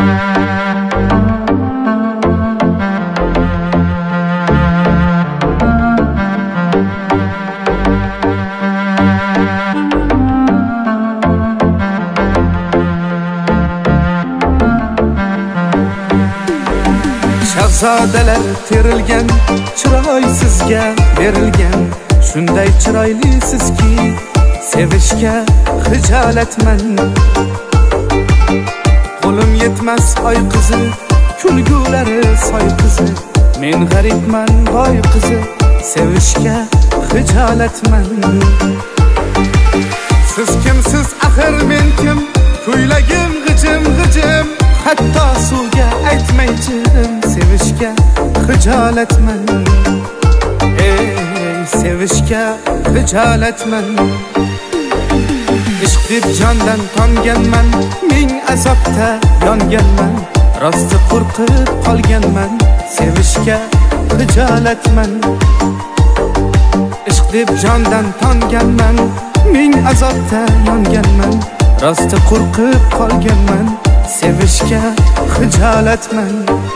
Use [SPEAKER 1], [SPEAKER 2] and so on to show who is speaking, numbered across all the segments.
[SPEAKER 1] Shahzodalar terilgan, chiroy sizga berilgan. Shunday chiroyli sizki, sevishga xijolatman. Qo'lim yetmas oy qizi, kulgulari soy qizi. Men g'aribman boy qizi, sevishga xijolatman. Siz kimsiz axir men kim? Kuylagim g'ijim g'ijim, hatto suvga aytmayjim. Sevishga xijolatman. Sevishga xijolatman. Ishq deb jondan tonganman, ming azobda yonganman. Rosti qo'rqib qolganman, sevishga xijolatman. Ishq deb jondan tonganman, ming azobda yonganman. Rosti qo'rqib qolganman, sevishga xijolatman.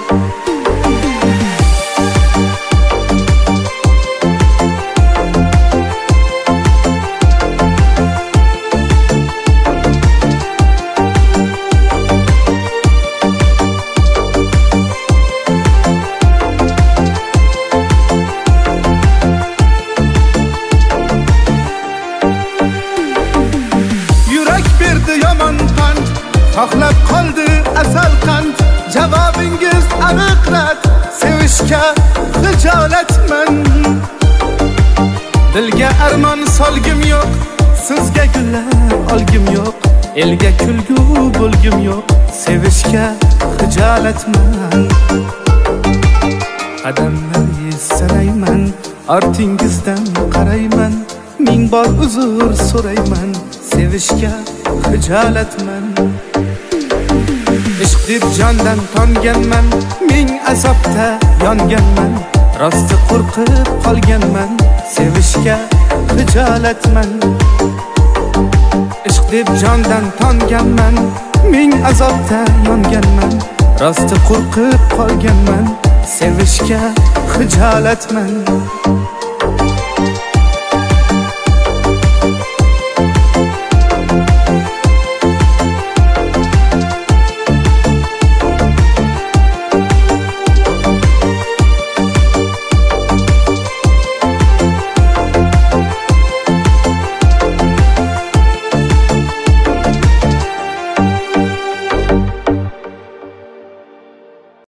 [SPEAKER 1] Yomon qand, xohlab qoldi asal qand. Javobingiz aniq rad, sevishga xijolatman. Dilga armon solgim yo'q, sizga gullar olgim yo'q. Elga kulgu bo'lgim yo'q, sevishga xijolatman. Qadamlarni sanayman, ortingizdan qarayman. Ming bor uzr so'rayman, sevishga xijolatman. Ishq deb jondan tonganman, ming azobda yonganman. Rosti qo'rqib qolganman, sevishga xijolatman. Ishq deb jondan tonganman, ming azobda yonganman. Rosti qo'rqib qolganman, sevishga xijolatman.